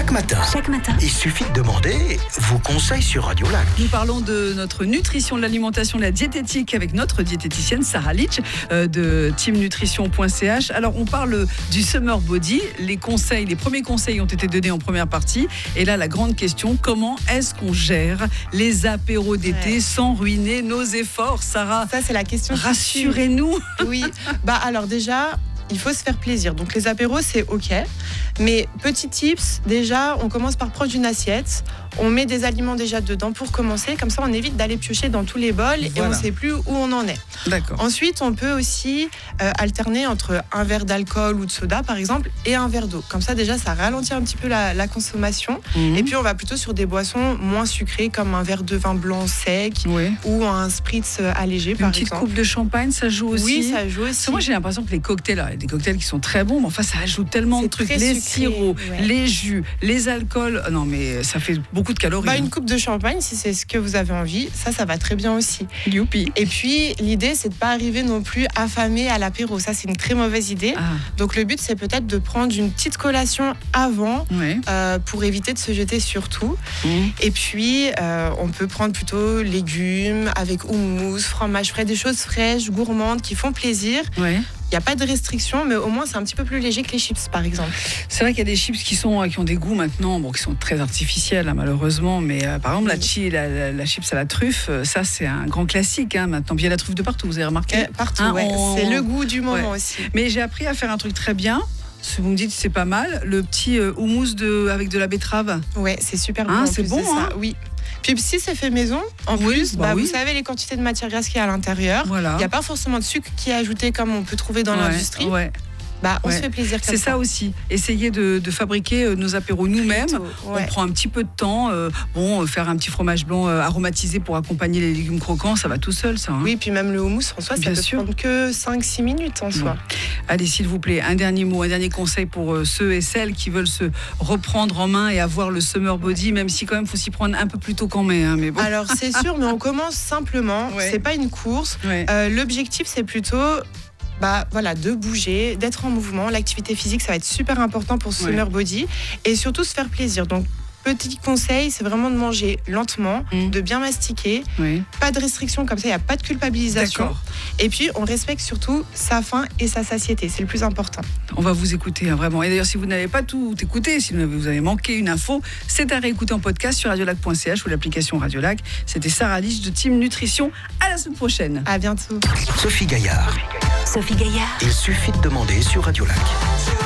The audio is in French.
Chaque matin, il suffit de demander vos conseils sur Radio Lac. Nous parlons de notre nutrition, de l'alimentation, de la diététique avec notre diététicienne Sarah Litch de teamnutrition.ch. Alors on parle du Summer Body. Les premiers conseils ont été donnés en première partie. Et là, la grande question, comment est-ce qu'on gère les apéros d'été sans ruiner nos efforts, Sarah? Ça, c'est la question. Rassurez-nous. Oui, alors déjà, il faut se faire plaisir. Donc les apéros, c'est OK. Mais petit tips, déjà, on commence par prendre une assiette. On met des aliments déjà dedans pour commencer. Comme ça, on évite d'aller piocher dans tous les bols et on ne sait plus où on en est. D'accord. Ensuite, on peut aussi alterner entre un verre d'alcool ou de soda, par exemple, et un verre d'eau. Comme ça, déjà, ça ralentit un petit peu la consommation. Et puis, on va plutôt sur des boissons moins sucrées, comme un verre de vin blanc sec ou un spritz allégé, par exemple. Une petite coupe de champagne, ça joue aussi? Oui, ça joue aussi. Moi, j'ai l'impression que les cocktails, il y a des cocktails qui sont très bons, mais enfin, ça ajoute tellement de trucs. Les sirops, les jus, les alcools. Non, mais ça fait beaucoup de calories. Une coupe de champagne, si c'est ce que vous avez envie, ça va très bien aussi. Youpi. Et puis, l'idée, c'est de ne pas arriver non plus affamé à l'apéro. Ça, c'est une très mauvaise idée. Donc, le but, c'est peut-être de prendre une petite collation avant pour éviter de se jeter sur tout. Et puis, on peut prendre plutôt légumes avec houmous, fromage frais, des choses fraîches, gourmandes, qui font plaisir. Il n'y a pas de restriction, mais au moins c'est un petit peu plus léger que les chips, par exemple. C'est vrai qu'il y a des chips qui ont des goûts maintenant, qui sont très artificiels, malheureusement. Mais par exemple, la chips à la truffe, ça c'est un grand classique maintenant. Puis il y a la truffe de partout, vous avez remarqué? Partout, c'est le goût du moment aussi. Mais j'ai appris à faire un truc très bien. Vous me dites c'est pas mal, le petit houmous avec de la betterave. Ouais, c'est super bon. C'est bon, Oui. Puis si c'est fait maison, en plus, vous savez les quantités de matière grasse qu'il y a à l'intérieur. Il n'y a pas forcément de sucre qui est ajouté comme on peut trouver dans l'industrie. On se fait plaisir comme ça. C'est ça aussi. Essayer de fabriquer nos apéros nous-mêmes. On prend un petit peu de temps. Faire un petit fromage blanc aromatisé pour accompagner les légumes croquants, ça va tout seul, ça. Oui, puis même le houmous, en soi, ça peut prendre que 5-6 minutes en soi. Allez, s'il vous plaît, un dernier mot, un dernier conseil pour ceux et celles qui veulent se reprendre en main et avoir le Summer Body, même si quand même, il faut s'y prendre un peu plus tôt qu'en mai. Mais bon. Alors, c'est sûr, mais on commence simplement. C'est pas une course. L'objectif, c'est plutôt... de bouger, d'être en mouvement. L'activité physique, ça va être super important pour ce Summer Body. Et surtout, se faire plaisir. Donc, petit conseil, c'est vraiment de manger lentement, de bien mastiquer. Pas de restriction, comme ça, il n'y a pas de culpabilisation. Et puis, on respecte surtout sa faim et sa satiété. C'est le plus important. On va vous écouter, vraiment. Et d'ailleurs, si vous n'avez pas tout écouté, si vous avez manqué une info, c'est à réécouter en podcast sur radiolac.ch ou l'application Radiolac. C'était Sarah Litch de Team Nutrition. À la semaine prochaine. À bientôt. Sophie Gaillard. Sophie Gaillard. Il suffit de demander sur Radio Lac.